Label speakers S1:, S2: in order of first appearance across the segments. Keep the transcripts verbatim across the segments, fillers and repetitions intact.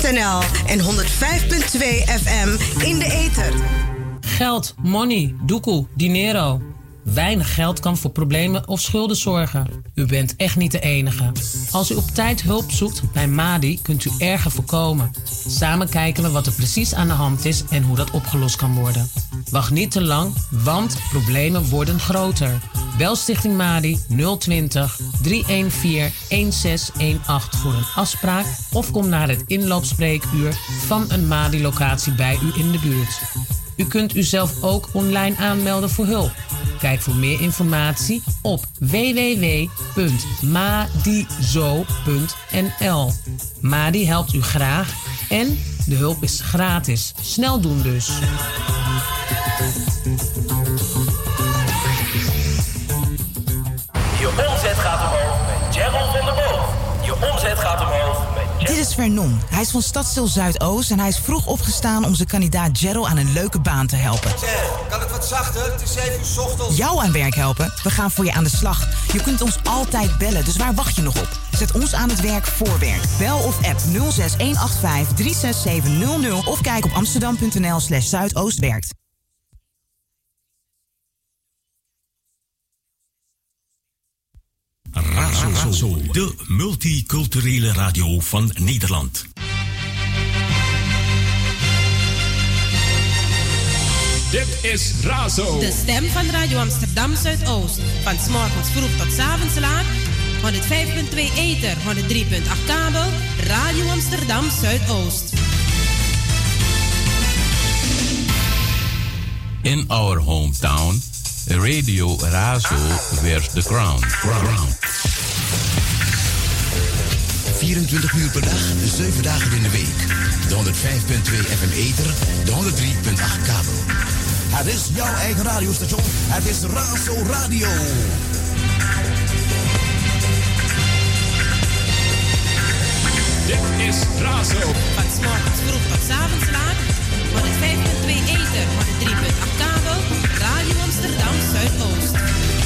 S1: punt n l en honderd vijf komma twee F M in de ether.
S2: Geld, money, doekoe, dinero. Weinig geld kan voor problemen of schulden zorgen. U bent echt niet de enige. Als u op tijd hulp zoekt bij Madi, kunt u erger voorkomen. Samen kijken we wat er precies aan de hand is en hoe dat opgelost kan worden. Wacht niet te lang, want problemen worden groter. Bel Stichting Madi nul twintig, drie een vier, een zes een acht voor een afspraak of kom naar het inloopspreekuur van een Madi-locatie bij u in de buurt. U kunt uzelf ook online aanmelden voor hulp. Kijk voor meer informatie op w w w punt madizo punt n l. Madi helpt u graag en de hulp is gratis. Snel doen dus.
S3: Je omzet gaat omhoog met Gerald van der Boog. Je omzet gaat omhoog met Gerald.
S4: Dit is Vernon. Hij is van Stadsdeel Zuidoost en hij is vroeg opgestaan om zijn kandidaat Gerald aan een leuke baan te helpen.
S5: Zeg, kan het wat zachter? Het is zeven uur 's ochtends.
S4: Jou aan werk helpen? We gaan voor je aan de slag. Je kunt ons altijd bellen, dus waar wacht je nog op? Zet ons aan het werk voor werk. Bel of app nul zes een acht vijf, drie zes zeven nul nul of kijk op amsterdam punt n l slash zuidoostwerkt.
S6: Razo, de multiculturele radio van Nederland.
S7: Dit is Razo.
S8: De stem van Radio Amsterdam Zuidoost. Van 's morgens vroeg tot 's avonds laat. honderd vijf komma twee ether, honderd drie komma acht kabel. Radio Amsterdam Zuidoost.
S9: In our hometown, Radio Razo wears the crown. crown.
S10: vierentwintig uur per dag, zeven dagen in de week. De honderd vijf komma twee F M ether, de honderd drie komma acht kabel. Het is jouw eigen radiostation. Het is Razo Radio.
S7: Dit is Razo.
S8: Van 's morgens vroeg tot 's avonds laat. honderd vijf komma twee ether, honderd drie komma acht kabel. Radio Amsterdam Zuidoost.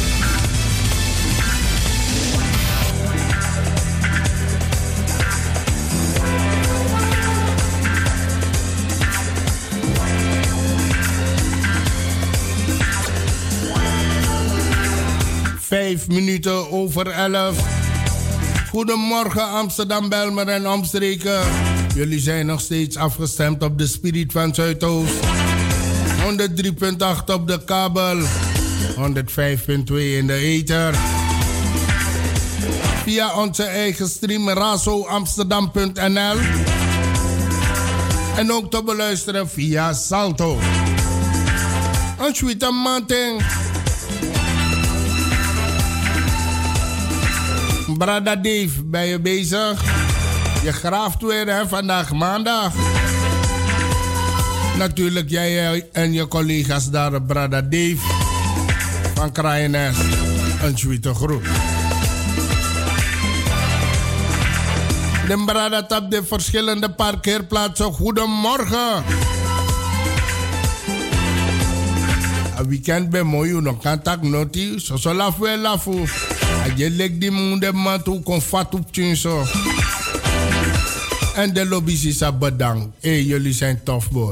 S11: Vijf minuten over elf. Goedemorgen Amsterdam, Belmer en omstreken. Jullie zijn nog steeds afgestemd op de Spirit van Zuidoost. honderd drie komma acht op de kabel. honderd vijf komma twee in de ether. Via onze eigen stream razo amsterdam punt n l. En ook te beluisteren via Salto. Een sweete manting. Brada Dave, ben je bezig? Je graaft weer, hè, vandaag maandag. Natuurlijk jij en je collega's daar, Brada Dave van Kraaienest. Een sweete groet. De Brada tap de verschillende parkeerplaatsen. Goedemorgen. Een weekend ben mooi, nog kan tak noti. Zo zo laf wel lafu. Je legt die moeder man toe kon vat op tjinso. En de lobby's is a bedankt. Hé, hey, jullie zijn tof boy.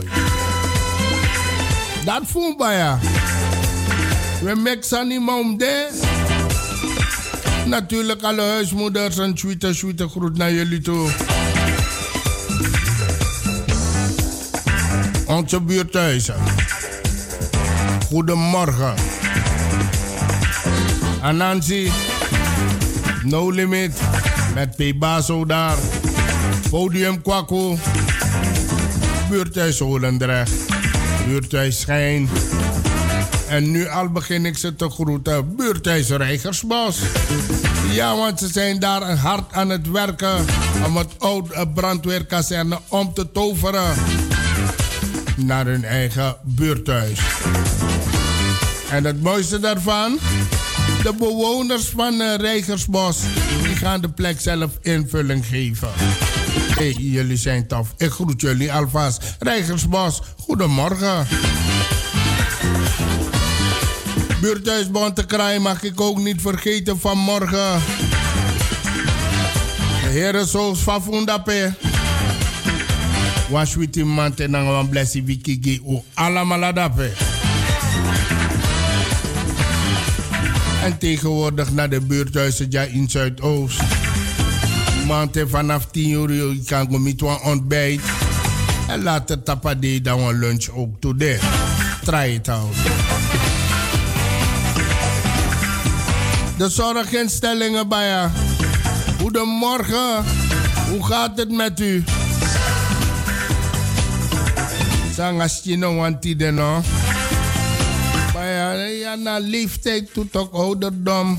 S11: Dat voel bij ja. We mexen niet meer om de. Natuurlijk alle huismoeders en sweete, sweete groet naar jullie toe. Onze buurthuizen. Goedemorgen. Anansi. No Limit. Met P. Baso daar. Podium Kwaku. Buurthuis Holendrecht. Buurthuis Schijn. En nu al begin ik ze te groeten. Buurthuis Rijgersbos. Ja, want ze zijn daar hard aan het werken om het oude brandweerkazerne om te toveren naar hun eigen buurthuis. En het mooiste daarvan, de bewoners van uh, Rijgersbos, die gaan de plek zelf invulling geven. Hey, jullie zijn tof. Ik groet jullie alvast. Rijgersbos, goedemorgen. Buurthuis Bontekraai mag ik ook niet vergeten vanmorgen. De heren zoals Fafundape. Washwiti mante nang wan blessi wikigi u alamaladape. En tegenwoordig naar de buurthuizen ja in Zuidoost. Mante vanaf tien uur je kan go met een ontbijt. En later tapade dan een lunch ook toe de. Try it out. De zorginstellingen bij je. Goedemorgen. Hoe gaat het met u? Sangastino wantide no. Maar ja, na leeftijd tot ook ouderdom.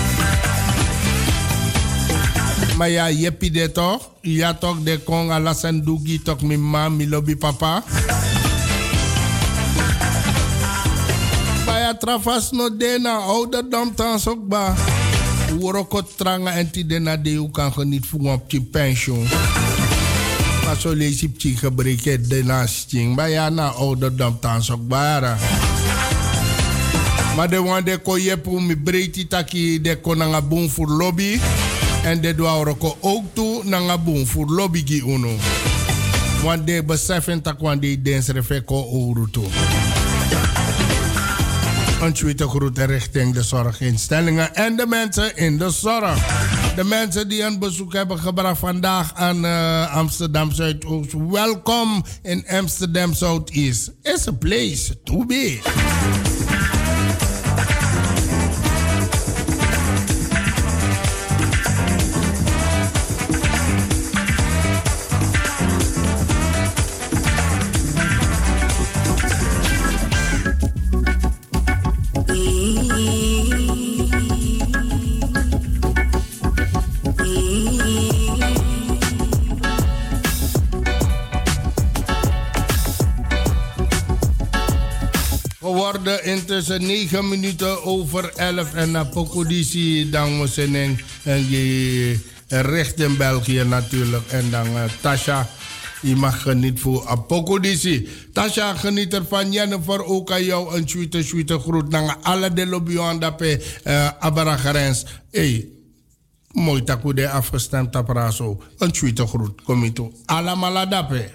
S11: Maar ja, je pide toch? Ja toch de kong alasan dugi toch mi ma, mi lobby papa. Maar ja, trafas no de na ouderdom thans ook ba. Worokot tranga en tide na de u kan geniet voor op je pensioen. Maar zo lees je je gebreken de naasting. Maar ja, na ouderdom thans ook bara. Maar de wan de ko je pou mi breiti taki de ko nanga boom voor lobby. En de doa ook toe nanga boom voor lobby gi uno. Want de beseffen tak wan de dens refeko ouro toe. Een tweede groete richting de zorginstellingen en de mensen in de zorg. De mensen die een bezoek hebben gebracht vandaag aan uh, Amsterdam Zuidoost. Welkom in Amsterdam Southeast. It's a place to be. Intussen negen minuten over elf en naar Pokodisi, dan we zijn in, in recht in België natuurlijk. En dan uh, Tasha, je mag genieten voor Pokodisi. Tasha, geniet ervan. Jennifer, ook aan jou een tweede, tweede groet. Naar alle de lobby aan dat uh, Abaragarens. Hey, mooi takude afgestemd op Razo. Een tweede groet. Kom je toe. Allemaal dape.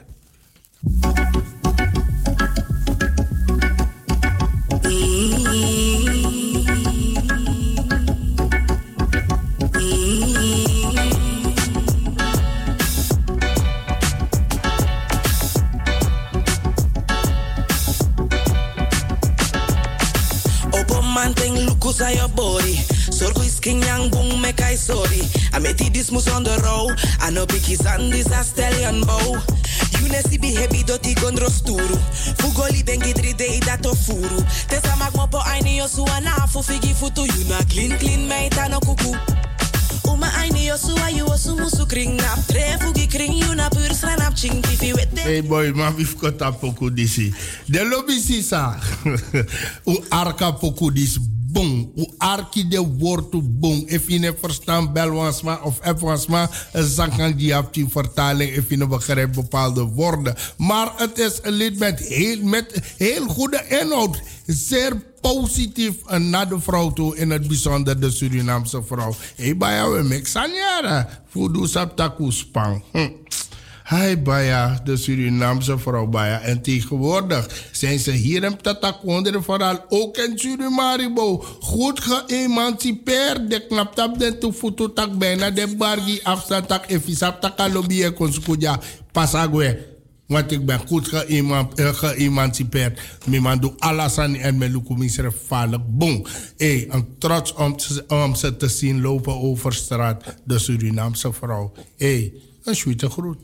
S12: Sa your body, sorgo is king yang boom make I sorry. I met it this mus on the road. I know biggies and this a stallion bow. You ne si be heavy doti gondro sturu. Fugoli bengi three day that of furu. Tesa mag mo po aini yo su anafu figi futu. You na clean clean meita no kuku. Uma aini yo su ayu osu musu kring nap. Tre fugi kring you na pur sranap ching tifi wete.
S11: Hey boy, ma vif kota poku disi. De lobby sisa. U arka poku dis. Bon, u arki de woord bon. If je niet verstaat, bel ons maar of app ons maar. Dan kan die op die vertaling, if je niet begrijpt bepaalde woorden. Maar het is een lied met heel, met heel goede inhoud. Zeer positief naar de vrouw toe, in het bijzonder de Surinaamse vrouw. Hey, bij we mixanjara. Voedoe saptaku spang. Hm. Hai Baya, de Surinaamse vrouw Baya. En tegenwoordig zijn ze hier in Tatakonderen, vooral ook in Surimaribo. Goed geëmancipeerd. De knaptap den toevoet tak bijna de bargi afstand tak efisap takalobi e konskuja pasagwe. Want ik ben goed geëmancipeerd. Mijn doe alles aan en mijn lukumisere vallen. Boom. Hey, een trots om, om ze te zien lopen over straat. De Surinaamse vrouw. Hey, een sweete groet.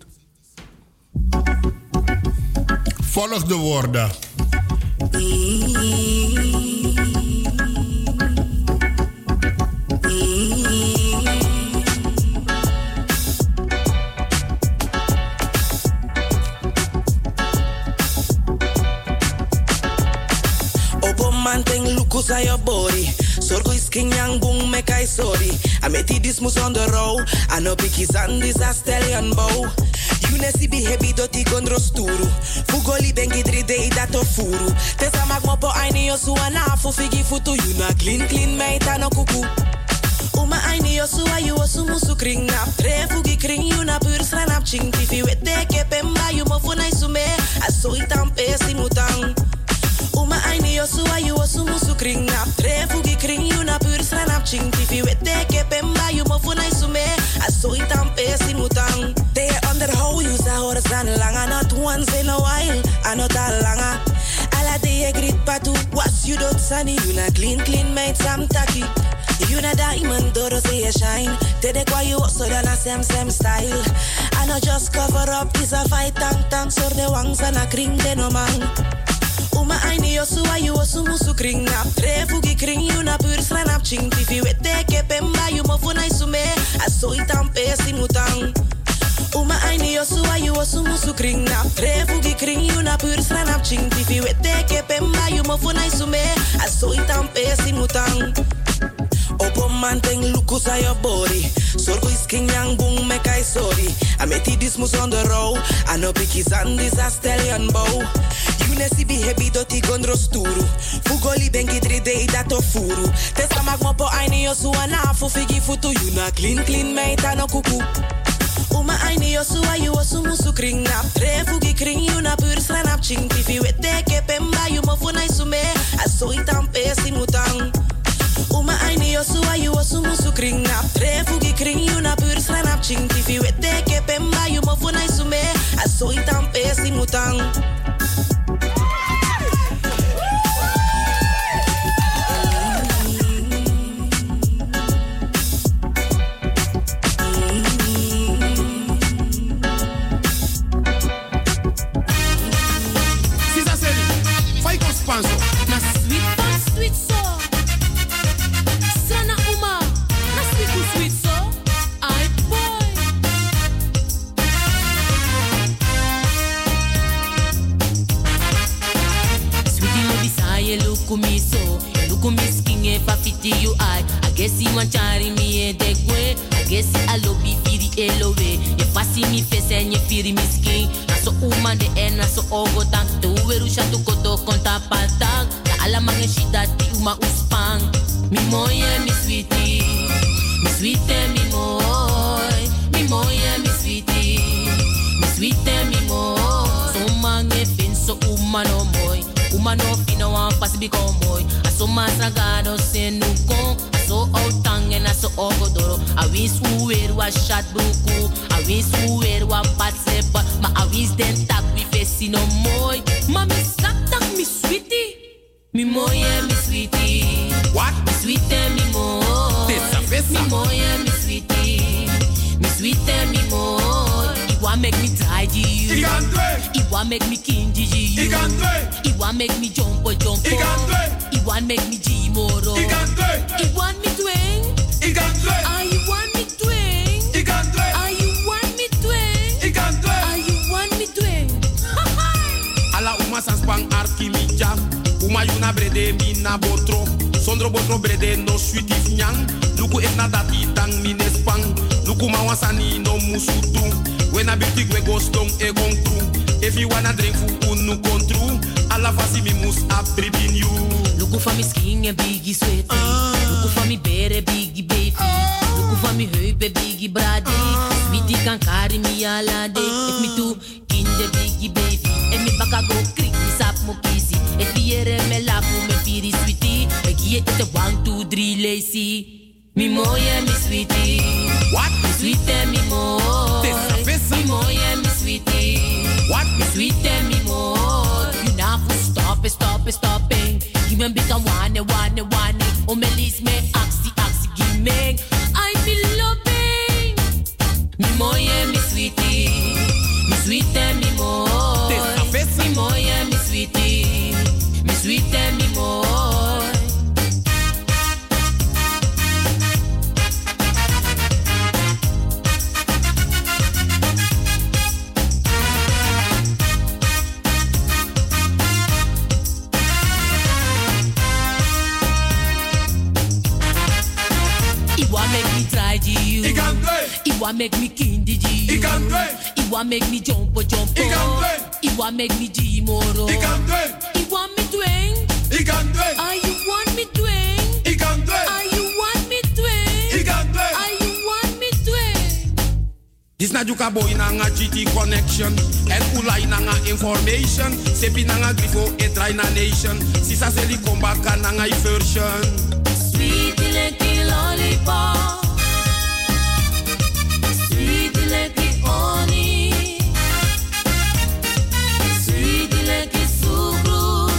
S11: Volg de woorden.
S12: Manteng lukus aan your body. Sorgo is king yang boom make I sorry. I met it this mus on the road. I know biggies and this a stallion bow. You ne si be heavy doti gondro sturu. Fugoli bengi three day that of furu. Tesa mag mo po aini yo su anafu figi futu. You na clean clean meita no kuku. Uma aini yo su ayu osu musu kring nap. Tre fugi kring you na pur sranap ching tifi wete ke pemba you mo mo funa isume. Aso itam pesi mutang. Uma aini yosu ayu osu musu kring nap. Trefu gi kring you na pur sranap ching. Tifi wete ke pemba you mo funa isume. Aso itam pesi mutang. They underhold you sa horizon langa. Not once in a while. Anot al langa. Ala de grit patu. Was you don't sunny. You na clean clean made some tacky. You na diamond, doro say you shine. Tede kwa you so dana same same style. I know just cover up is a fight tang tang. So the wangs and a kring de no man. Uma aini yosu ayu osu musu kring nap. Trefu gi kring you na pur sranap ching. Tifi wete ke pemba you mo funa isume. Aso itam pesi mutang. Uma aini yosu ayu osu musu kring nap. Trefu gi kring you na pur sranap ching. Tifi wete ke pemba you mo funa isume. Aso itam pesi mutang. Opo man ting lukus a your body. Sorgo is king yang boom make I sorry. I met it this mus on the road. I know pickies and this a stallion bow. You nesi be heavy doti gondro sturu. Fugoli bengi three day that of furu. Tesa magmopo aini yosu anafu figi futu. You na clean clean meita no kuku. Uma aini yosu ayu osu musu kring nap. Trefu gi kring you na pur sranap ching. Tifi wete ke pemba you mo funa isume. Aso itam pesi mutang. Uma aini yosu ayu osu musu kring nap. Trefu gi kring you na pur sranap ching. Tifi wete ke pemba you mo funa isume. Aso itam pesi mutang.
S13: Na sweet pan sweet so. Sana uma. Na sweet to sweet so. I boy. Sweetie love say look me so. Look me skin e pa fiti you I. I guess you want chari me e de kwe. I guess I love be firi elowe. You passi mi face and you firi mi skin. So uma de en so ogo tank tu weru shatu koto konta patang na ala mange shida ti uma uspang mi moye mi sweetie mi sweetie mi moy mi moye mi sweetie mi sweetie mi moy so mange fin so uma no moy uma no fino wan pasi bi komoy aso masagado senu kon aso outang en aso ogo doro a wins uweru a shat bruku a wins uweru a patsepa ma a wins den tak we face no moy ma mi sak tak mi sweetie mi moye mi sweetie what mi sweetie mi moy tesa fesa mi moye mi sweetie mi sweetie mi moy it want make me die you it want make me king you it want make me jump jump it want make me jimoro it want me twang are you want me twang are you want me twang are you want me twang
S14: ala uma sanspang arkimija uma yuna brede mina botro sondro botro brede no sweetie nyang luku etna dati tang minespang luku mawasani no musutu when a beauty we go stong e gontru if you wanna drink fu unu kontru ala fasi mi mus abribin you
S13: luku for me skin e biggie sweet uh. luku for me bere biggie baby uh. luku for me heupe biggie brade uh. sweetie kan carry me ala day uh. if me too kinde biggie baby if me baka go krik me sap mo kisi if yere me lapu me piri sweetie e gie te one two three lazy mi moye mi sweetie
S14: what
S13: mi sweetie mi moy mi moye mi sweetie
S14: what
S13: mi sweetie mi moy you now stop it stop it stopping give me become one one one o me lis me axi axi give me I feel loving mi moye mi sweetie mi sweetie mi moy mi moye mi sweetie mi sweetie mi moy It want make me kindy G. It want make me jump jump. It want make me G moro. It want me twang. Are you want me twang? Are you want me twang? Are you want me twang?
S14: Dis na juka boy nanga G T connection. En ulai nanga information. Sepi nanga grifo e try na nation. Sisa seli komba ka nanga version.
S13: Sweet licky lollipop. Sweet licky honey. Sweet licky sucru.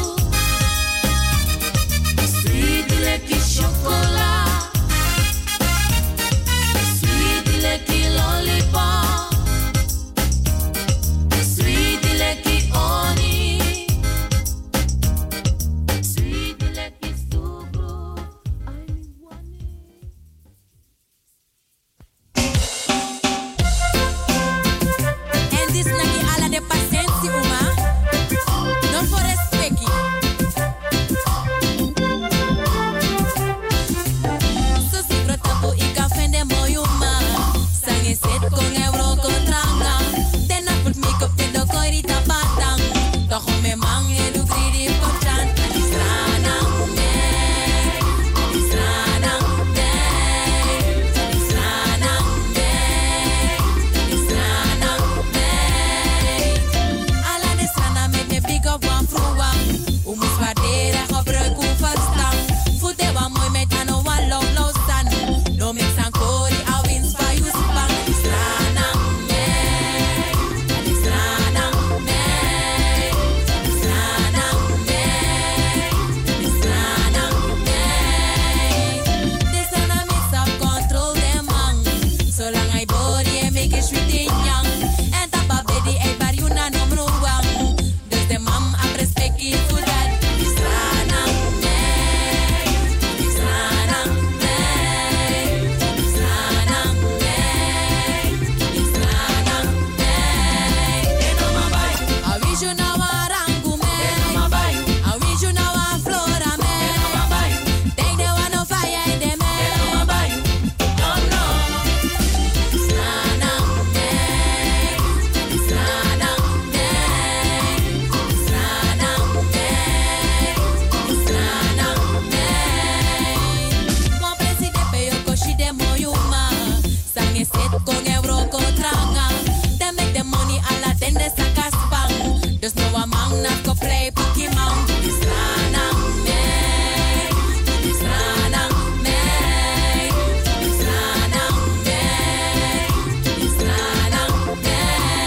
S13: Sweet licky chocolate. Sweet licky lollipop. Sweet licky honey. Sweet licky sucru.
S15: En dis nagi ala de pasensi uma. Non for respecti. So si grotapo i kafende moyuma. Sange set con euro kontranga. Tena put make up ten do koiri tapatang. Toch me mang e du gridi potran. Strana me. Strana me. Strana me. Strana me. Ala de strana me me big up one fruwa. Umus vadera gebruik u verstaan. Voete wa mooi met ano wa low low stan. No mix an kori a wins pa you span. Strana me. Strana me. Strana me. Strana me. De strana mix up control de man. Zolang hij body en make it sweet in young. En tapa baby e bar you na no mruwang. Dus de mam ap respect it for that. Strana me. Strana me. Strana me. Strana me. I wish you now a rangu me. I wish you now a flora me. Take the one of fire in the me. No, no. Strana me. Strana me. Strana me. Strana me. Mon preside pe yo koshi de moyuma. Sange set con euro kontranga. They make the money ala den de sakaspang. Dus no a man na ko play piki man. Strana me. Strana me. Strana me. Strana me.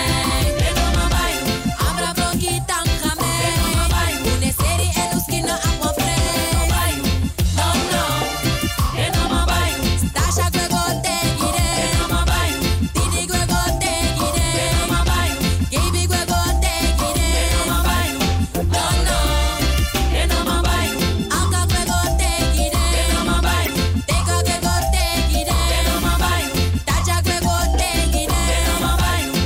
S15: Abra broki tanga me. Une serie en uskina aqua fre. No, no. Stasha gwe go te gire. Tini gwe go te gire. Gaby gwe go te gire. No, no. Anka gwe go te gire. Teka gwe go te gire. Taja gwe go te gire. No, no.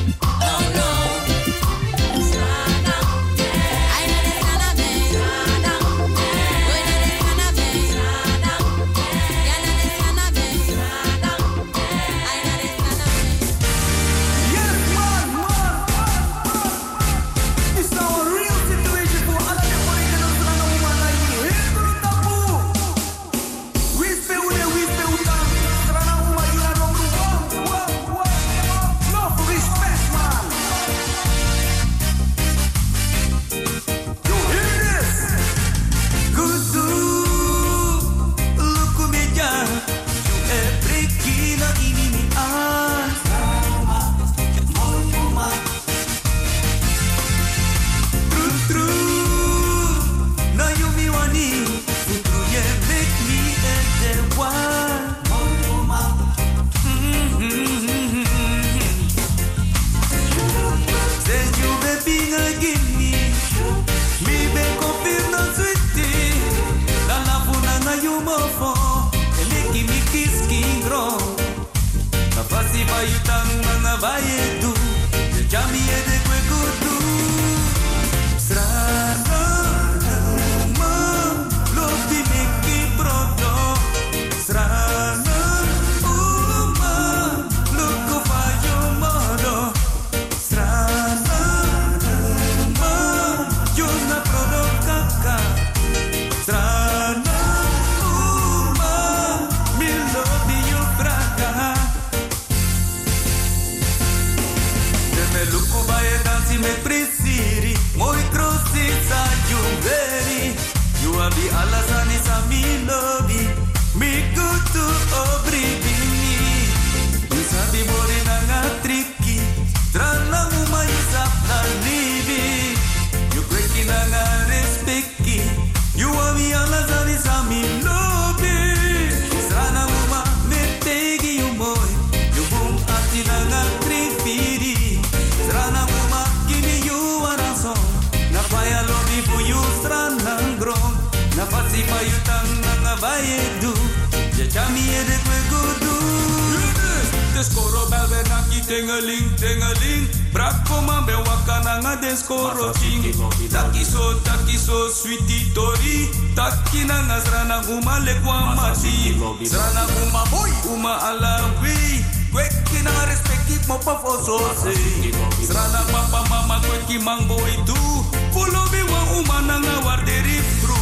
S15: Strana me. Ay na de strana me. Oy na de strana me. Ya na de strana me. Ay na de strana me.
S16: Yes, man, man, man. It's now a real situation for all of the money that don't run a woman like me. Hey, bro, tapu. We stay with it, we stay with them. Run a woman, you are number one. What, what? No respect, man. You hear this? Good to look me down. You are breaking up in me eyes. True, true. Now you me want it. True, you make me and the one. Then you baby again me. Me be confirm no sweetie. La la puna na you mo fo. Eleki mi kiss king grow. Na fasi ba you tang na ba yedu. Jami e de kwe kudu. Strana ma lo ti me ki proto. Strana uma lo ko fa yo modo. Strana ma yo na provoca. Strana uma mi lo di yo fraca. me presiri, moi crossi sa juveri. You are the alasani sa mi lobby, mi kutu obrigini. You sabi bore na nga triki, trana uma isap na libi. You kweki na nga respecti, you are the alasani sa mi lobby. Trana uma me tegi you boy, you boom ati na nga trifiri. Trana uma give you a song, na paya lobby for you strana grong. Na fasi pa yutang nga bayedu, ya chami ede kwe gudu. Deskoro belbe naki tengeling tengeling, brako mambe wakana nga deskoro ching. Taki so taki so sweetie tori, taki na nga srana uma lekwa mati. Srana uma boy uma alawi, kweki na respecti mo pa foso se. Srana papa mama kweki mangbo itu, follow me wa uma na nga warderi fru.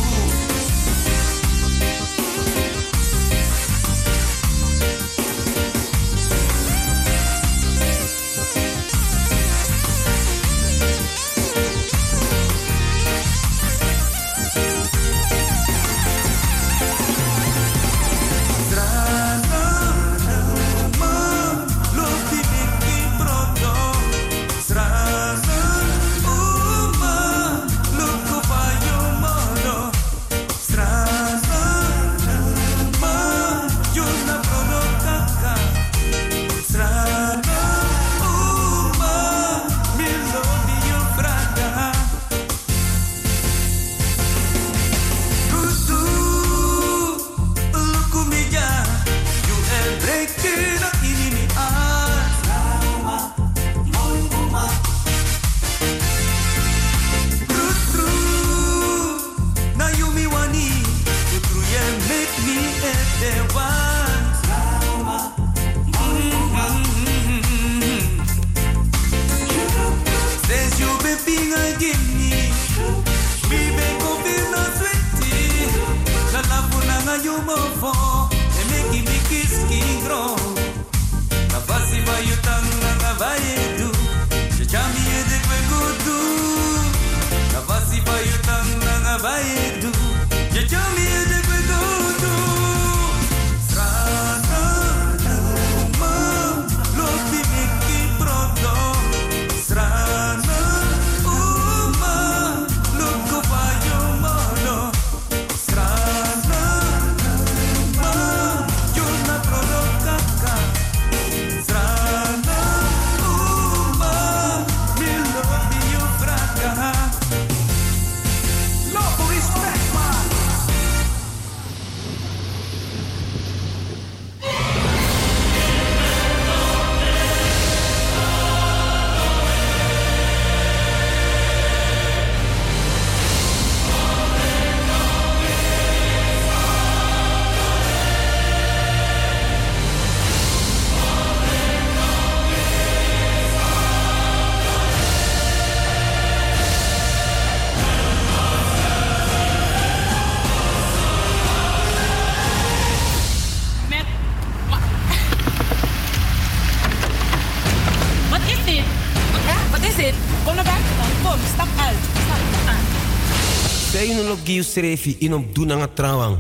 S17: Giu Srefi in op doen aan het trouwen.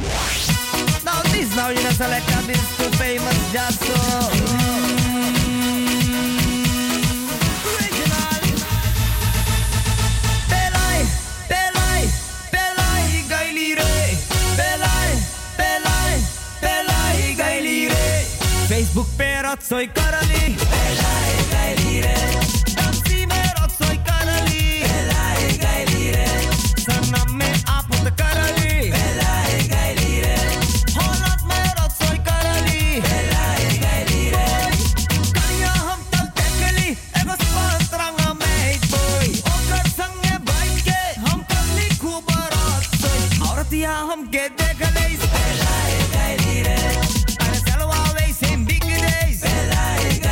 S18: Now this now you know select a this too famous just so. Original. Pelai, pelai, pelai gailire. Pelai, pelai, pelai gailire. Facebook perot soy karali. Pelai gailire. Dansi merot soy karali. Pelai gailire. Saname apot karali. Pelai gailire. Holland merot soy karali. Pelai gailire. Kanya ham tal tekeli. Ego spantrang ameit boy. Oker sange baike. Ham kali kubarat soy. Auratia ham gede galeis. Pelai gailire. Para selwa wees in big days. Pelai gailire.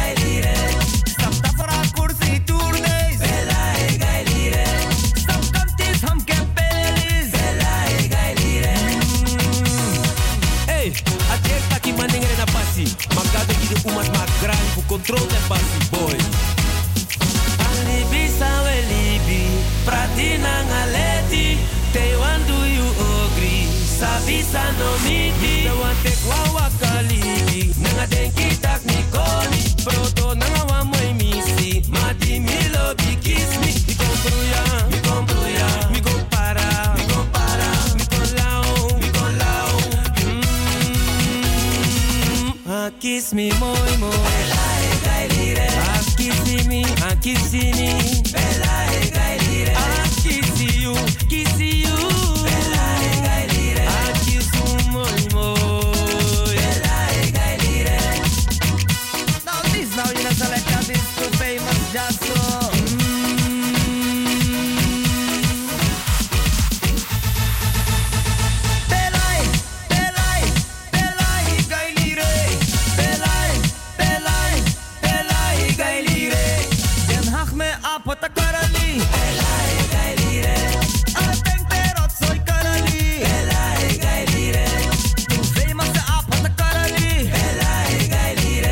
S19: Sabisa no miti, the one take wawa kaligi. Nanga denki tak ni koni, proto nanga wa moi misi. Mati mi lobby kiss me, mi compruya, mi compruya, mi compara, mi compara, mi colao, mi colao. Mm, ah kiss me moi moi, bella e gailire. Ah kiss me, ah kiss me, bella e gailire. Ah kiss you, kiss you.
S18: Now you know select a bit too famous just so. Belai, belai, belai gailire. Belai, belai, belai gailire. Den hag me apota karali. Belai gailire. Alateng perot soy karali. Belai gailire. Tu famous de apota karali. Belai gailire.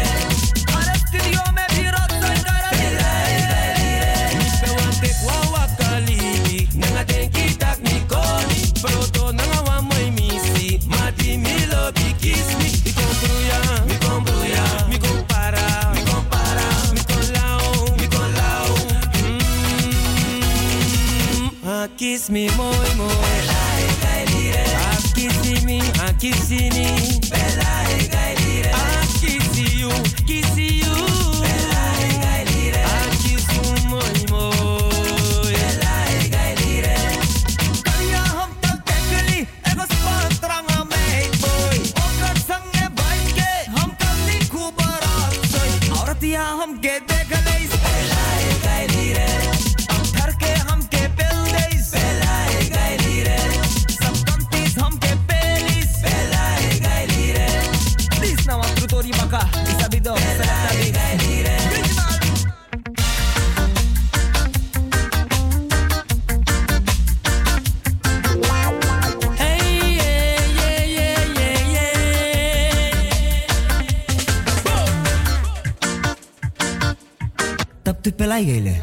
S19: Proto nanga wa moi misi, mati mi lobby kiss me. Mi compruya, mi compruya, mi compara, mi compara, mi colao, mi colao. Mm, ah kiss me moi moi, bella e gailire. Ah kiss me, ah kiss me, bella e gailire. Ah kiss you, kiss you, bella e gailire. Ah kiss you moi moi, bella e gailire.
S18: Kaya hum tak tekeli, ego spantrang amay boy. Okat sang e baike, hum kam ni kubarat soy. Aurat ya hum ke dekaleis, bella e gailire. Am thar ke hum ke peldeis, bella e gailire. Sam kantis hum ke pelis, bella e gailire. This na wa trutori baka, isabido, bella e gailire.
S19: Tap tu pelai gele.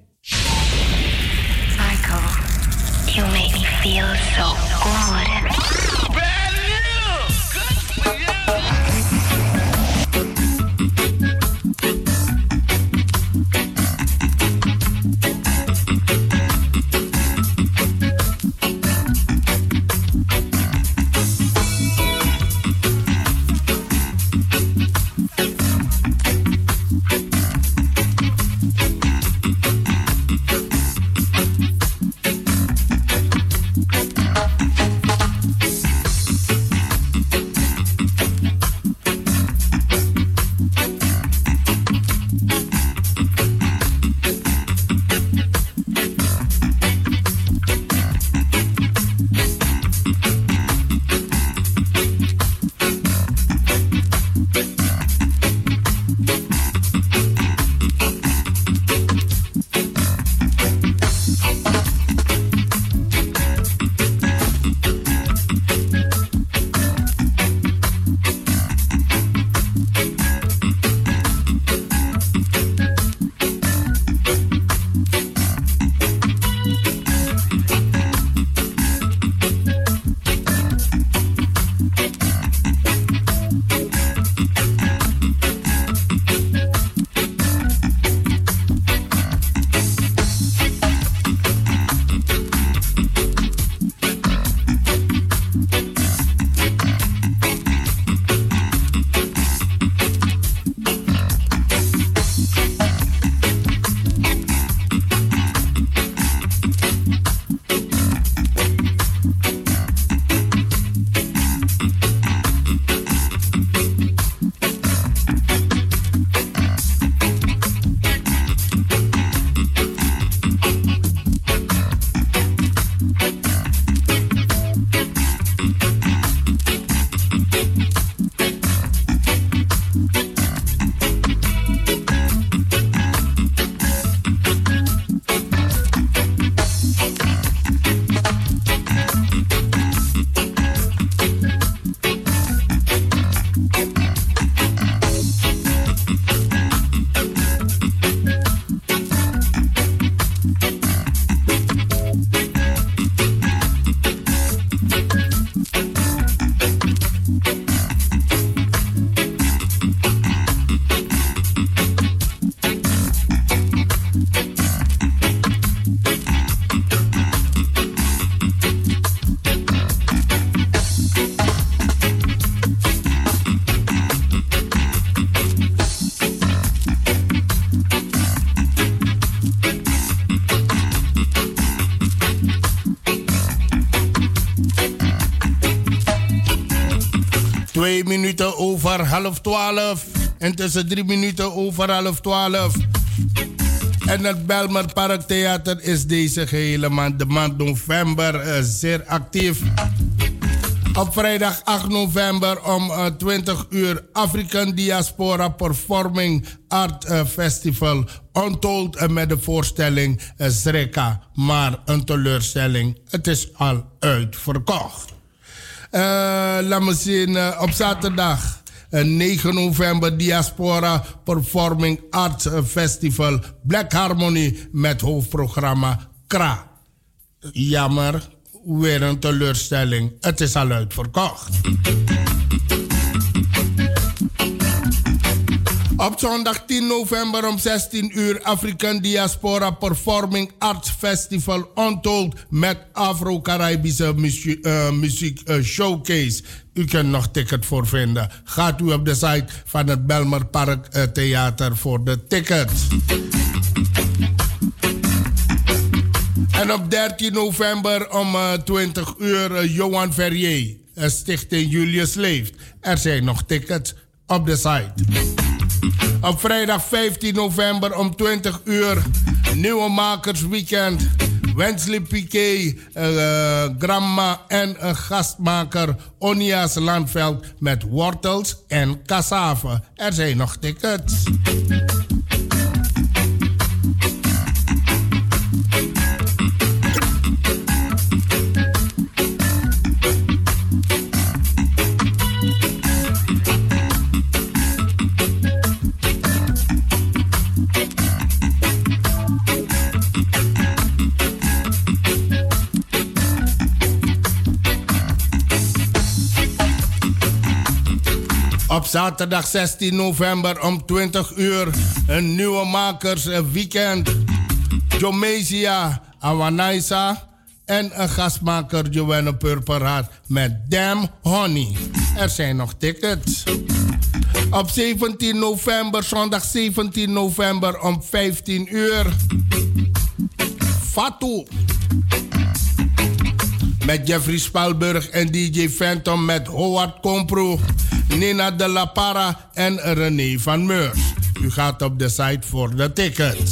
S20: Michael, you make me feel so good.
S11: Twee minuten over half twaalf. Intussen drie minuten over half twaalf. En het Belmer Parktheater is deze gehele maand, de maand november, uh, zeer actief. Op vrijdag acht november om uh, twintig uur African Diaspora Performing Art uh, Festival. Untold uh, met de voorstelling uh, Zreka. Maar een teleurstelling, het is al uitverkocht. Uh, laat me zien, uh, op zaterdag uh, negen november Diaspora Performing Arts uh, Festival Black Harmony met hoofdprogramma Kra. Jammer, weer een teleurstelling. Het is al uitverkocht. Op zondag tien november om zestien uur African Diaspora Performing Arts Festival Untold met Afro-Caribische muziek, uh, muziek uh, showcase. U kunt nog ticket voor vinden. Gaat u op de site van het Belmer Park uh, Theater voor de tickets. En op dertien november om uh, twintig uur uh, Johan Verrier, uh, Stichting Julius Leeft. Er zijn nog tickets op de site. Op vrijdag vijftien november om twintig uur Nieuwe Makers Weekend. Wesley Piquet, uh, Gramma en uh, gastmaker Onias Landveld met wortels en cassave. Er zijn nog tickets. Op zaterdag zestien november om twintig uur een Nieuwe Makers Weekend. Jomesia Awanaisa en een gastmaker Joanna Purperhart met Damn Honey. Er zijn nog tickets. Op zeventien november, zondag zeventien november om vijftien uur. Fatou. Met Jeffrey Spalburg en D J Phantom met Howard Compro, Nina de La Parra en René van Meurs. U gaat op de site voor de tickets.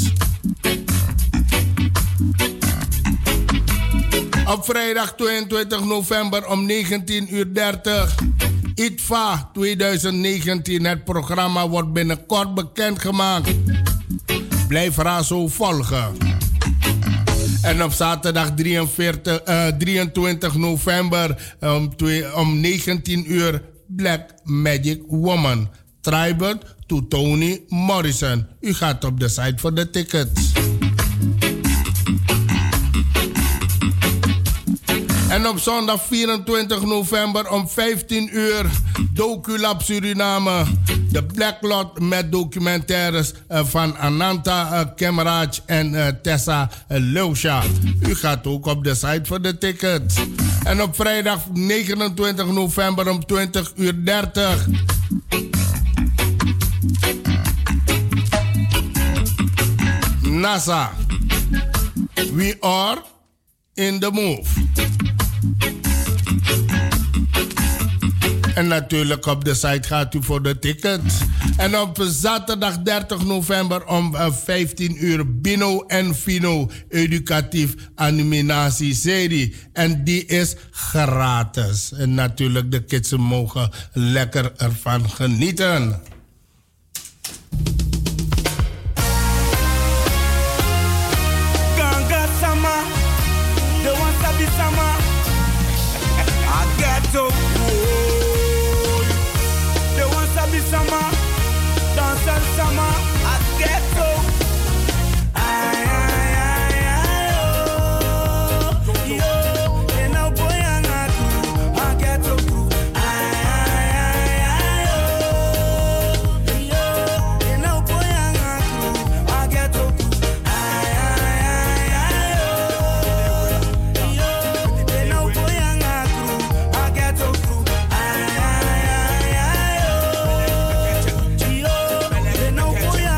S11: Op vrijdag tweeëntwintig november om negentien uur dertig. I T F A twintig negentien. Het programma wordt binnenkort bekendgemaakt. Blijf Razo volgen. En op zaterdag drieënveertig, uh, drieëntwintig november um, twee, om negentien uur Black Magic Woman. Tribute to Toni Morrison. U gaat op de site voor de tickets. En op zondag vierentwintig november om vijftien uur Doculab Suriname. De Black Lot met documentaires uh, van Ananta uh, Kemeraj en uh, Tessa uh, Leusha. U gaat ook op de site voor de tickets. En op vrijdag negenentwintig november om twintig uur dertig. NASA. We are in the move. En natuurlijk op de site gaat u voor de tickets. En op zaterdag dertig november om uh, vijftien uur Bino en Fino educatief animatieserie. En die is gratis. En natuurlijk de kids mogen lekker ervan genieten.
S16: Ganga Sama, the Wasabi Sama, I get to. Sama, dancer sama, I get so. Ay ay ay ay oh, yo, and now boy I'm a crew, I get so crew. Ay ay ay ay oh, yo, and now boy I'm a crew, I get so crew. Ay ay ay ay oh, yo, and now boy I'm a crew, I get so crew. Ay ay ay ay oh.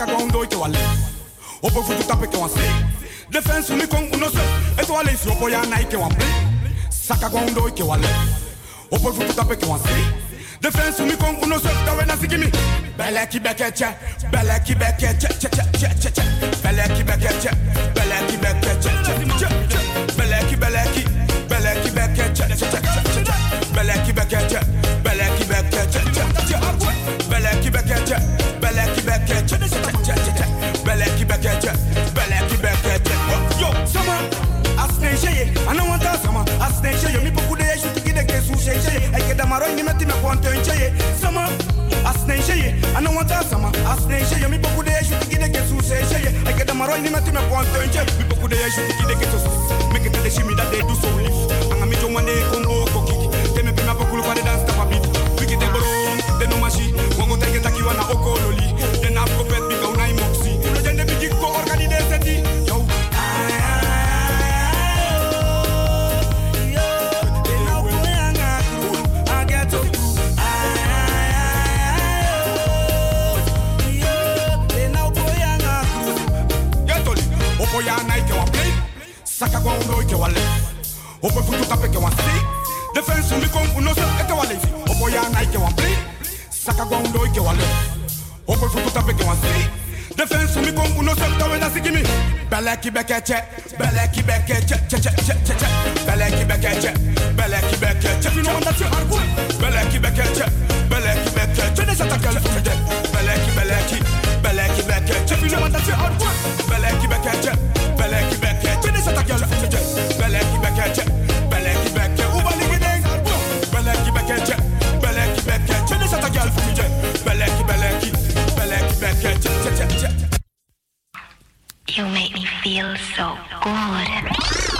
S14: Saka gwa undo ike wale. Opo futu tape ke wan se. Defense mi kong uno se. Eto wale si opo ya na ike wan play. Saka gwa undo ike wale. Opo futu tape ke wan se. Defense mi kong uno se. Dawe na sigi mi. Bele ki beke che. Bele ki beke che che che che che che. Bele ki beke che. Bele ki beke che che che che. Bele ki bele ki. Bele ki beke che che che che che. Bele ki beke che. Bele ki beke che che che che. Bele ki beke che. Bele ki beke che che che che. Bele ki beke che. Bele ki beke che. Yo, sama. Asne sheye. I don't want that sama. Asne sheye. Mi poku de yesu tiki de kesu sheye. I get the maro ni meti me kwante sheye. Sama. Asne sheye. I don't want that sama. Asne sheye. Mi poku de yesu tiki de kesu sheye. I get the maro ni meti me kwante sheye. Mi poku de yesu tiki de kesu. Make it the shimi that they do so live. Anga mi jomane kongo kokiki. Teme pima poku lu pade dance tapa beat. Wiki te boro. De no mashi. Wango teke taki wana okololi. De na kopet bika una imoksi. Lo jende bigi ko organi de seti. Yo. Opo ya na ike wan play. Saka gwa undo ike wale. Opo futu tape ke wan stay. Defense mi kong uno se ete wale. Opo ya na ike wan play. Saka gwa undo ike wale. Opo futu tape ke wan stay. Defense mi kong uno se tawe na sigi mi. Bele ki beke che. Bele ki beke che che che che che che. Bele ki beke che. Bele ki beke che. You know what that's your hard boy. Bele ki beke che. Bele ki beke che. This is a girl for me. Bele ki bele ki. Bele ki beke che. You know what that's your hard boy. Bele ki beke che. Bele ki beke che. This is a girl for me. Bele ki beke che. Bele ki beke. Uba ligi ding. Bele ki beke che. Bele ki beke che. This is a girl for me. Bele ki bele ki. Bele ki beke che che che che.
S20: You make me feel so good.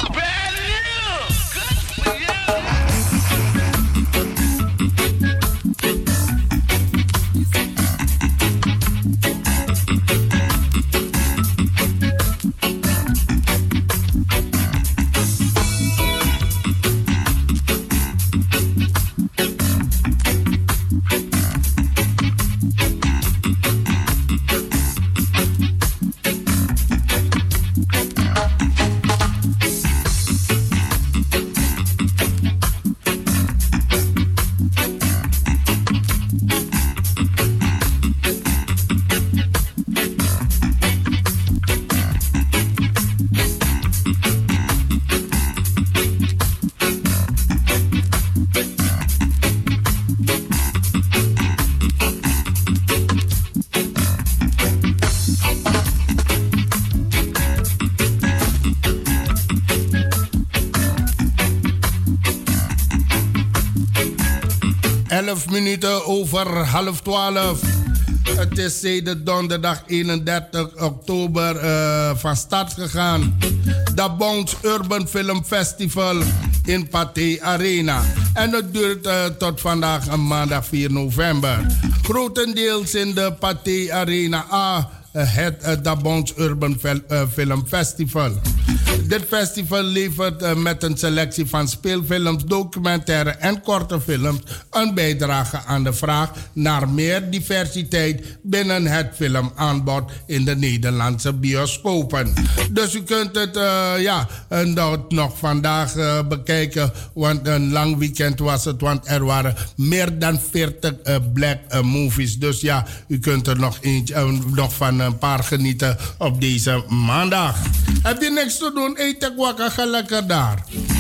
S11: elf minuten over half twaalf. Het is sedert donderdag eenendertig oktober uh, van start gegaan. De Bounce Urban Film Festival in Pathé Arena. En het duurt uh, tot vandaag, een maandag vier november. Grotendeels in de Pathé Arena A, uh, het uh, De Bounce Urban Fel, uh, Film Festival. Dit festival levert uh, met een selectie van speelfilms, documentaire en korte films een bijdrage aan de vraag naar meer diversiteit binnen het filmaanbod in de Nederlandse bioscopen. Dus u kunt het uh, ja, nog vandaag uh, bekijken, want een lang weekend was het, want er waren meer dan veertig uh, black uh, movies. Dus ja, u kunt er nog, eentje, uh, nog van een paar genieten op deze maandag. Heb je niks te doen? Eet ik wakker, ga lekker daar.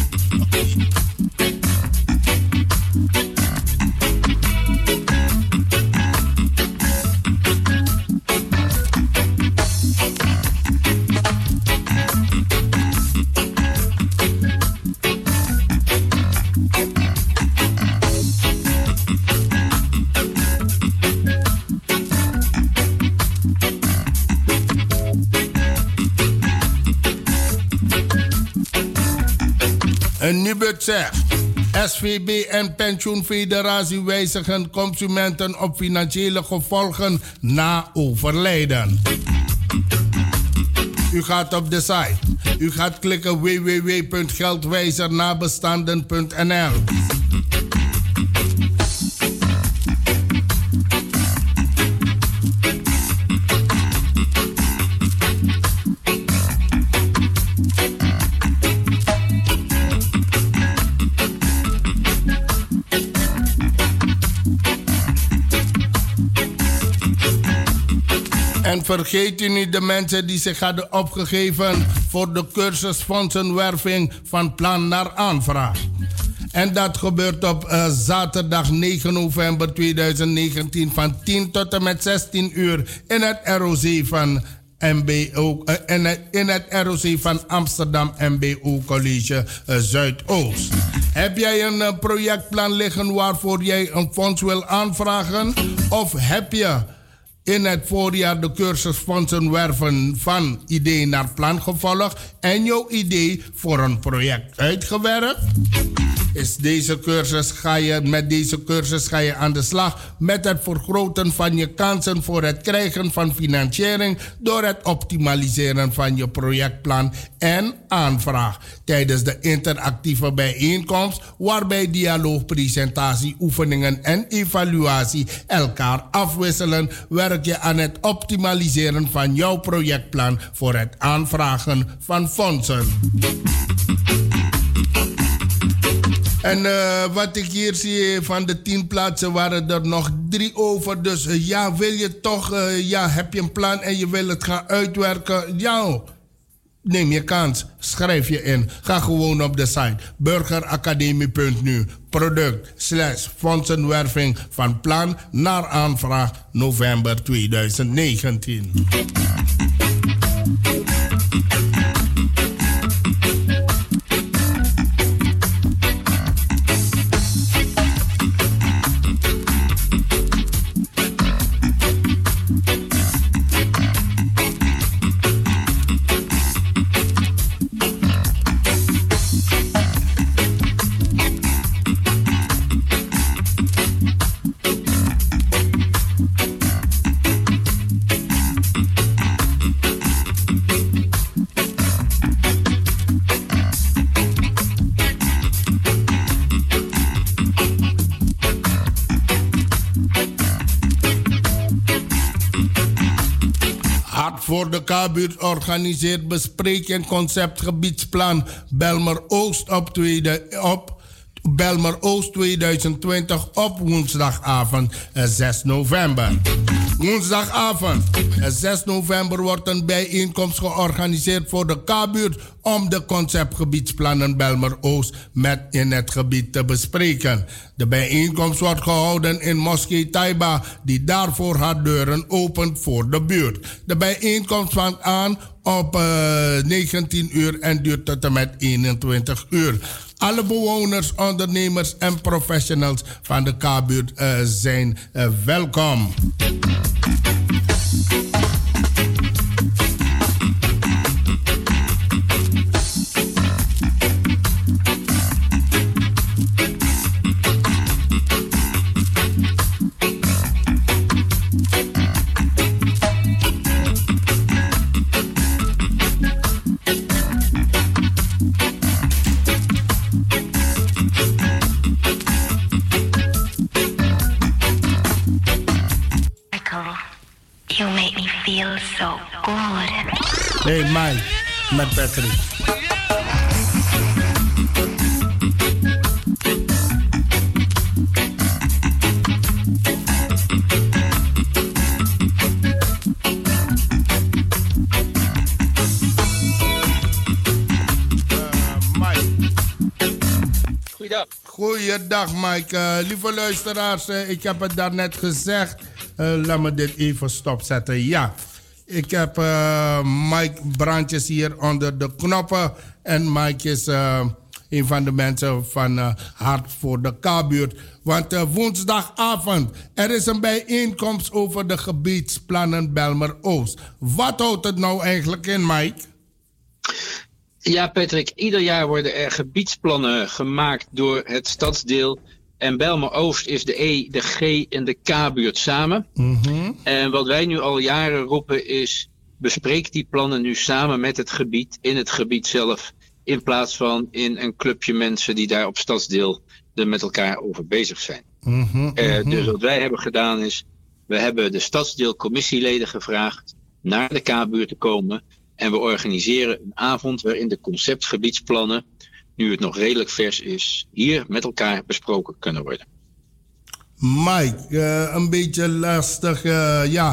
S11: Een Nibud zegt, S V B en Pensioenfederatie wijzigen consumenten op financiële gevolgen na overlijden. U gaat op de site. U gaat klikken w w w punt geldwijzernabestanden punt n l. vergeet u niet de mensen die zich hadden opgegeven voor de cursus fondsenwerving van plan naar aanvraag. En dat gebeurt op uh, zaterdag negen november tweeduizend negentien van tien tot en met zestien uur in het R O C van M B O, uh, in, het, in het R O C van Amsterdam M B O College uh, Zuidoost. Heb jij een uh, projectplan liggen waarvoor jij een fonds wil aanvragen? Of heb je in het voorjaar de cursus fondsen werven van idee naar plan gevolgd en jouw idee voor een project uitgewerkt? Is deze cursus ga je, met deze cursus ga je aan de slag met het vergroten van je kansen voor het krijgen van financiering door het optimaliseren van je projectplan en aanvraag. Tijdens de interactieve bijeenkomst waarbij dialoog, presentatie, oefeningen en evaluatie elkaar afwisselen, werk je aan het optimaliseren van jouw projectplan voor het aanvragen van fondsen. En uh, wat ik hier zie, van de tien plaatsen waren er nog drie over. Dus uh, ja, wil je toch, uh, ja, heb je een plan en je wil het gaan uitwerken? Ja, neem je kans. Schrijf je in. Ga gewoon op de site burgeracademie punt n u. Product slash fondsenwerving van plan naar aanvraag november tweeduizend negentien. Voor de K-buurt organiseert bespreking conceptgebiedsplan Belmer Oost op, tweede, op Belmer Oost tweeduizend twintig op woensdagavond zes november. Woensdagavond zes november wordt een bijeenkomst georganiseerd voor de K-buurt om de conceptgebiedsplannen Belmer Oost met in het gebied te bespreken. De bijeenkomst wordt gehouden in Moskee Taiba, die daarvoor haar deuren opent voor de buurt. De bijeenkomst vangt aan op uh, negentien uur en duurt tot en met eenentwintig uur. Alle bewoners, ondernemers en professionals van de K-buurt uh, zijn uh, welkom.
S20: You make me feel so good.
S11: Hey Mike, met Patrick.
S21: Goeiedag.
S11: Goeiedag Mike. Uh, lieve luisteraars, uh, ik heb het daarnet gezegd. Uh, laat me dit even stopzetten. Ja, ik heb uh, Mike Brandjes hier onder de knoppen. En Mike is uh, een van de mensen van uh, Hart voor de K-buurt. Want uh, woensdagavond, er is een bijeenkomst over de gebiedsplannen Belmer Oost. Wat houdt het nou eigenlijk in, Mike?
S21: Ja, Patrick, ieder jaar worden er gebiedsplannen gemaakt door het stadsdeel. En Belmer Oost is de E, de G en de K-buurt samen. Mm-hmm. En wat wij nu al jaren roepen is, bespreek die plannen nu samen met het gebied, in het gebied zelf. In plaats van in een clubje mensen die daar op stadsdeel er met elkaar over bezig zijn. Mm-hmm, uh, mm-hmm. Dus wat wij hebben gedaan is, we hebben de stadsdeelcommissieleden gevraagd naar de K-buurt te komen. En we organiseren een avond waarin de conceptgebiedsplannen, nu het nog redelijk vers is, hier met elkaar besproken kunnen worden.
S11: Mike, uh, een beetje lastig. Uh, ja,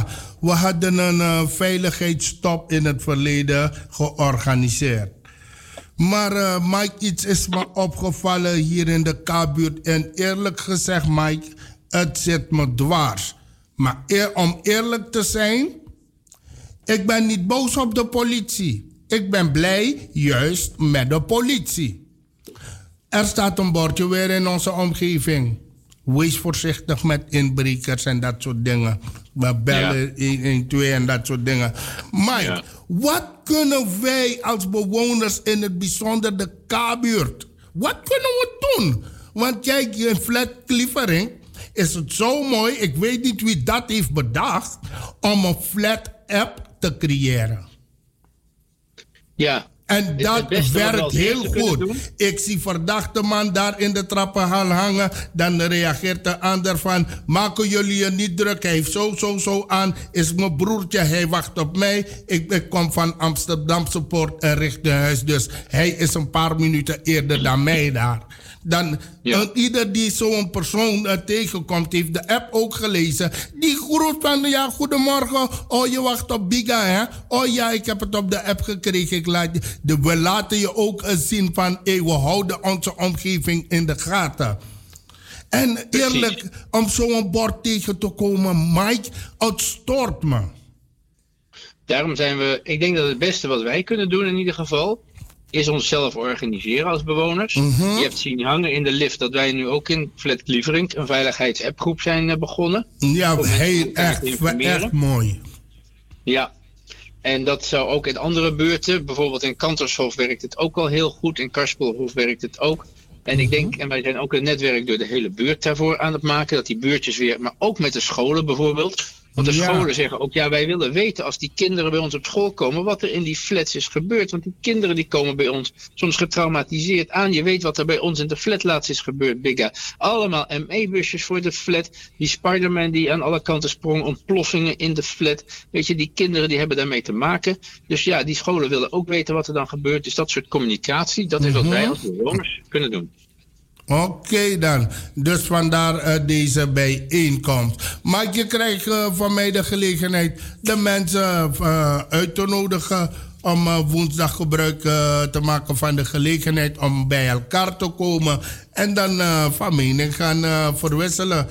S11: We hadden een uh, veiligheidstop in het verleden georganiseerd. Maar uh, Mike, iets is me opgevallen hier in de K-buurt. En eerlijk gezegd, Mike, het zit me dwars. Maar eer, om eerlijk te zijn, ik ben niet boos op de politie. Ik ben blij juist met de politie. Er staat een bordje weer in onze omgeving. Wees voorzichtig met inbrekers en dat soort dingen. We bellen ja. honderdtwaalf en dat soort dingen. Mike, ja. wat kunnen wij als bewoners in het bijzonder de K-buurt? Wat kunnen we doen? Want kijk, in Flat Klievering is het zo mooi. Ik weet niet wie dat heeft bedacht. Om een flat app te creëren.
S21: Ja.
S11: En dat werkt heel goed. Ik zie verdachte man daar in de trappenhal hangen. Dan reageert de ander van... maken jullie je niet druk. Hij heeft zo, zo, zo aan. Is mijn broertje, hij wacht op mij. Ik, ik kom van Amsterdamse Poort en richting huis. Dus hij is een paar minuten eerder dan mij daar. Dan ja. uh, ieder die zo'n persoon uh, tegenkomt, heeft de app ook gelezen. Die groet van, ja, goedemorgen. Oh, je wacht op Biga, hè? Oh ja, ik heb het op de app gekregen. Ik laat, de, we laten je ook uh, zien van, hey, we houden onze omgeving in de gaten. En eerlijk, Precies. om zo'n bord tegen te komen, Mike, het stoort me.
S21: Daarom zijn we, ik denk dat het beste wat wij kunnen doen in ieder geval... is onszelf organiseren als bewoners. Mm-hmm. Je hebt zien hangen in de lift dat wij nu ook in Flat Klievering een veiligheidsappgroep zijn uh, begonnen.
S11: Ja, heel echt, echt mooi.
S21: Ja, en dat zou ook in andere buurten, bijvoorbeeld in Kantershof werkt het ook al heel goed, in Karspelhof werkt het ook. En ik denk, en wij zijn ook een netwerk door de hele buurt daarvoor aan het maken, dat die buurtjes weer, maar ook met de scholen bijvoorbeeld. Want de scholen ja. zeggen ook, ja, wij willen weten als die kinderen bij ons op school komen, wat er in die flats is gebeurd. Want die kinderen die komen bij ons soms getraumatiseerd aan. Je weet wat er bij ons in de flat laatst is gebeurd, Bigga. Allemaal M E-busjes voor de flat. Die Spider-Man die aan alle kanten sprong, ontploffingen in de flat. Weet je, die kinderen die hebben daarmee te maken. Dus ja, die scholen willen ook weten wat er dan gebeurt. Dus dat soort communicatie, dat is mm-hmm. wat wij als bewoners kunnen doen.
S11: Oké okay dan, dus vandaar uh, deze bijeenkomst. Maar je krijgt uh, van mij de gelegenheid de mensen uh, uit te nodigen om uh, woensdag gebruik uh, te maken van de gelegenheid om bij elkaar te komen en dan uh, van mening gaan uh, verwisselen.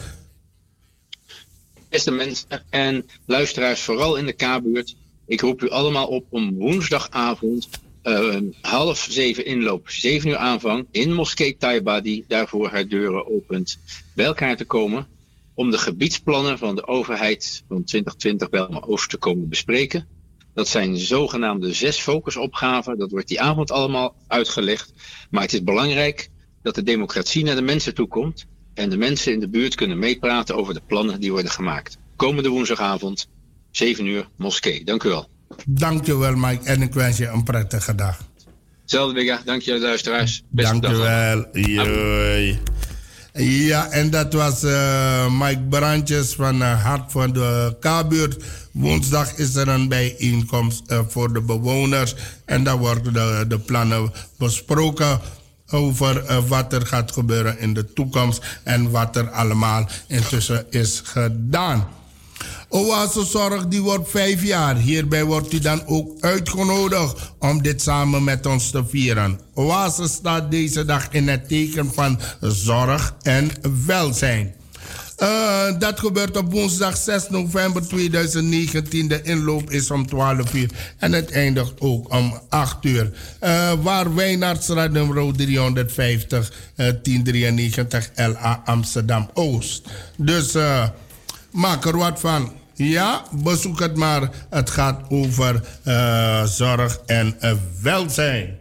S21: Beste mensen en luisteraars, vooral in de K-buurt, ik roep u allemaal op om woensdagavond Uh, half zeven inloop, zeven uur aanvang in Moskee Taiba, die daarvoor haar deuren opent, bij elkaar te komen om de gebiedsplannen van de overheid van twintig twintig Bijlmer Oost te komen bespreken. Dat zijn zogenaamde zes focusopgaven, dat wordt die avond allemaal uitgelegd. Maar het is belangrijk dat de democratie naar de mensen toe komt en de mensen in de buurt kunnen meepraten over de plannen die worden gemaakt. Komende woensdagavond, zeven uur, Moskee. Dank u wel.
S11: Dankjewel, Mike. En ik wens je een prettige dag.
S21: Hetzelfde, Bigga. Dank je, luisteraars. Beste
S11: Dankjewel. Joi. Ja, en dat was uh, Mike Brandjes van uh, Hart van de K-buurt. Woensdag is er een bijeenkomst uh, voor de bewoners. En daar worden de, de plannen besproken over uh, wat er gaat gebeuren in de toekomst. En wat er allemaal intussen is gedaan. Oasezorg die wordt vijf jaar. Hierbij wordt u dan ook uitgenodigd om dit samen met ons te vieren. Oase staat deze dag in het teken van zorg en welzijn. Uh, dat gebeurt op woensdag zes november tweeduizend negentien. De inloop is om twaalf uur en het eindigt ook om acht uur. Uh, waar Wijnardsstraat nummer driehonderdvijftig, uh, tien drieënnegentig L A Amsterdam Oost. Dus uh, maak er wat van. Ja, bezoek het maar. Het gaat over uh, zorg en uh, welzijn.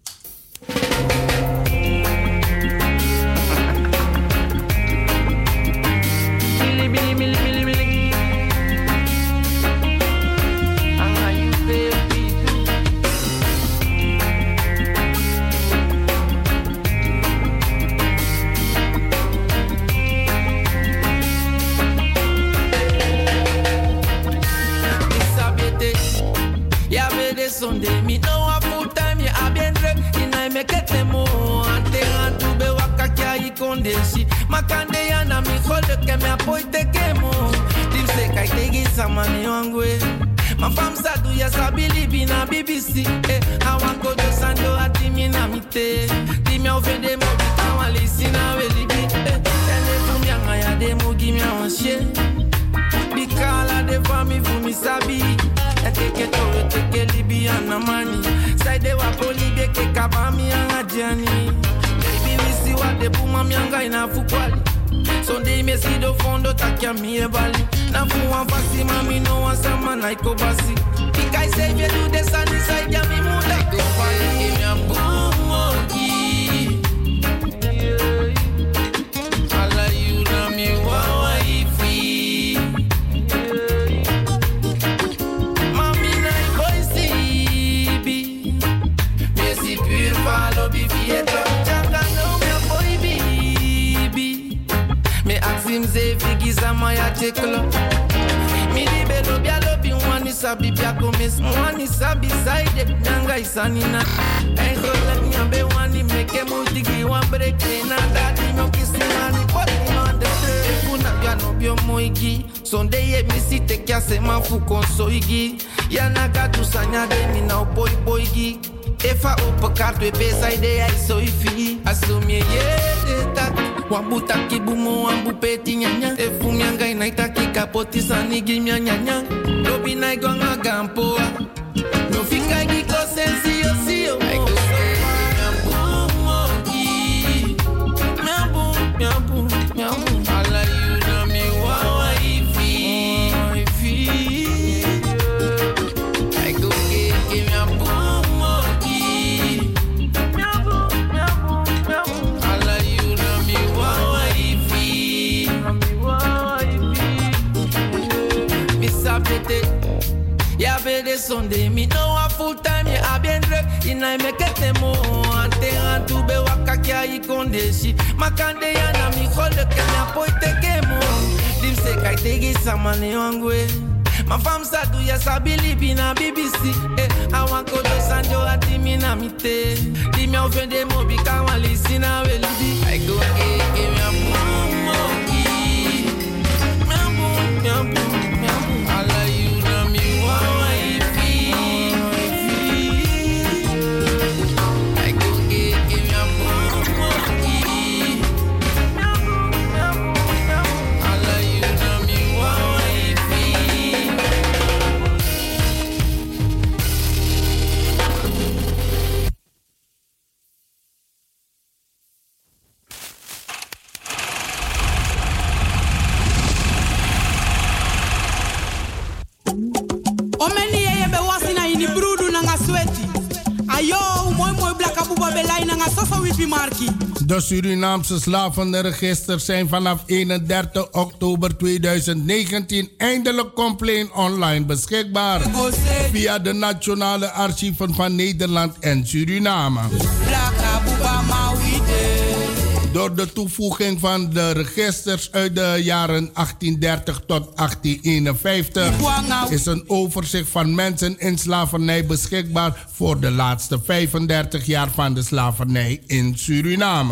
S18: Sunday, me know a full time, yeah, I been drunk, and I make it a more. And they want to be waka kya ikonde si. Makande ya na mi khol ke me apoy te kemo. Dim se kai te gi sa
S1: samani wangwe. Ma fam sa do ya sabi libi na B B C. Eh, hawan ko do sando ati mi na mite. Di mi ofende mo bita wan lisi na we libi. Eh, ene fum ya ngaya de mo gi mi awan she. Bikala de fami fumi sabi. E teke to e teke libi ana mani. Sai de wa poli de ke kabami anga jani. Baby we see what de puma mi anga ina fukwali. Sunday me see do fondo takia mi e bali. Na fu wan fasi mami no wan sama na iko basi. Pikai say you do the sun inside ya mi muda. Go fali give me a boom monkey. Ala you na mi wawa ifi. Mami na i boy si bi. Me si pur falo bi fieto. Changa no me boy bi. Me axim ze figi zama ya cheklo. Mi di belo bia lobi wani sabi bia komis. Wani sabi side nyanga isanina. En golek nyambe wani meke multigi wan break na dadi no kisimani poti mande. Funa bia no bio moigi. Sonde ye mi si te kya se man fu konsoigi. Ya naga tu sanya de mi na boy boygi. Efa op kaart we besa ide ai so ifi. Asumie ye de tak. Wambuta kibumo wambu peti nyanya. Efu mianga inaita kikapoti sani gimya nyanya. Lobi na igonga gampo. No fika giko sensi yo siyo. Aiko se nyambu mogi. Nyambu, nyambu, nyambu. Ala you na mi wawa ifi. Ifi. Aiko ke nyambu. Ya be de Sunday, me know a full time, yeah, I been drunk. In I make it mo, ante antu be wakakia i kondeshi. Makande ya na mi khole kenya poite kemo. Dim se kai tegi samane wangwe. Ma fam sa do ya sabi libi na B B C. Eh, awan ko do sanjo ati mi na mite. Di mi ofende mo bi kawan lisi na we libi. I go eh, give me a boom monkey. Miambu, miambu, miambu. Ala you na mi wawa ifi. I go eh, give me a boom monkey. Miambu, miambu, miambu. Ala you na mi wawa ifi.
S22: Omeni ye be wasina ini brudu nanga sweti. Ayo, mooi mooi blaka buba belai nanga soso wipi marki.
S11: De Surinaamse slavenregisters zijn vanaf eenendertig oktober tweeduizend negentien eindelijk compleet online beschikbaar via de Nationale Archieven van Nederland en Suriname. Door de toevoeging van de registers uit de jaren achttiendertig tot achttien eenenvijftig is een overzicht van mensen in slavernij beschikbaar voor de laatste vijfendertig jaar van de slavernij in Suriname.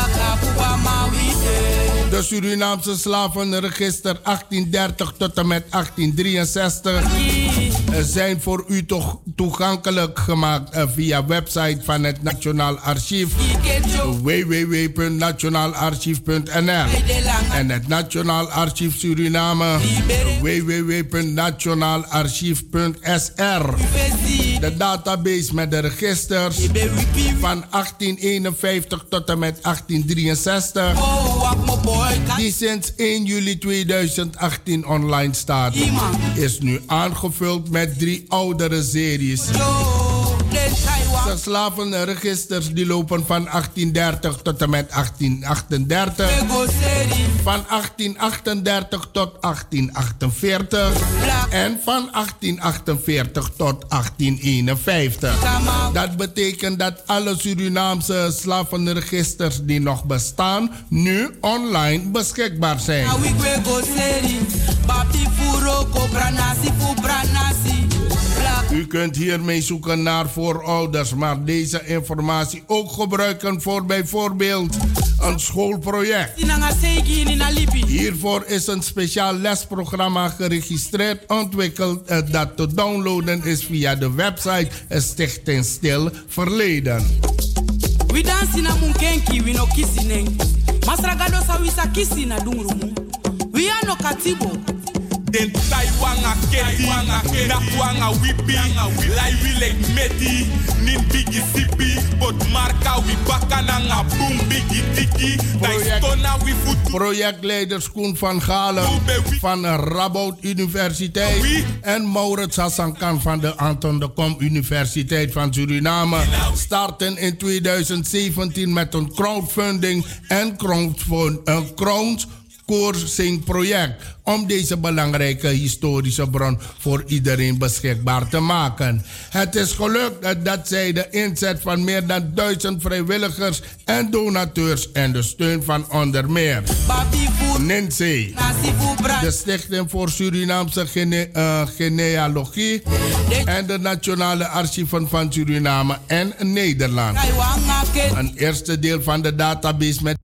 S11: De Surinaamse slavenregister achttiendertig tot en met achttien drieënzestig zijn voor u toch toegankelijk gemaakt via website van het Nationaal Archief w w w punt nationaal archief punt n l en het Nationaal Archief Suriname w w w punt nationaal archief punt s r. De database met de registers van achttien eenenvijftig tot en met achttien drieënzestig die sinds één juli tweeduizend achttien online staat, is nu aangevuld met drie oudere series. De slavenregisters die lopen van achttien dertig tot en met achttien achtendertig, van achttien achtendertig tot achttien achtenveertig en van achttien achtenveertig tot achttien eenenvijftig. Dat betekent dat alle Surinaamse slavenregisters die nog bestaan nu online beschikbaar zijn. U kunt hiermee zoeken naar voorouders, maar deze informatie ook gebruiken voor bijvoorbeeld een schoolproject. Hiervoor is een speciaal lesprogramma geregistreerd, ontwikkeld uh, dat te downloaden is via de website Stichting Stil Verleden.
S22: We dansen na munkenki, we no kissing. Masragado sa wisa kissing na dungurumu. We are no katibo.
S2: Den Taiwanga keti, na kuanga wipi, lai wile meti, nin bigi sipi, bot marka wi baka na boom bigi tiki, daistona wi futu.
S11: Projectleider Koen van Galen van de Radboud Universiteit en Maurits Hassankan van de Anton de Kom Universiteit van Suriname starten in twintig zeventien met een crowdfunding en crowdfund, crowd coursing project om deze belangrijke historische bron voor iedereen beschikbaar te maken. Het is gelukt dat zij de inzet van meer dan duizend vrijwilligers en donateurs en de steun van onder meer N I N S E, de Stichting voor Surinaamse Gene, uh, Genealogie en de Nationale Archieven van Suriname en Nederland. Een eerste deel van de database met